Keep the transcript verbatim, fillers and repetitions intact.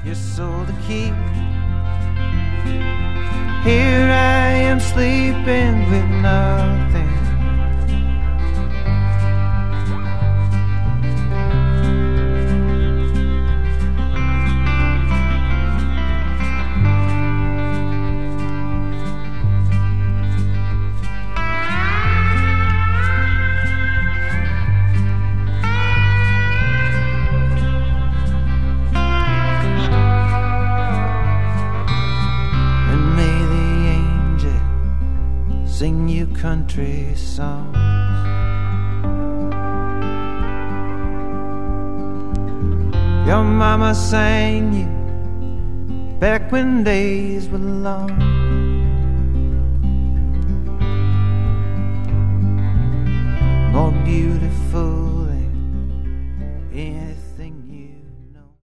your soul to keep. Here I am sleeping with nothing. Sing you country songs. Your mama sang you back when days were long. More beautiful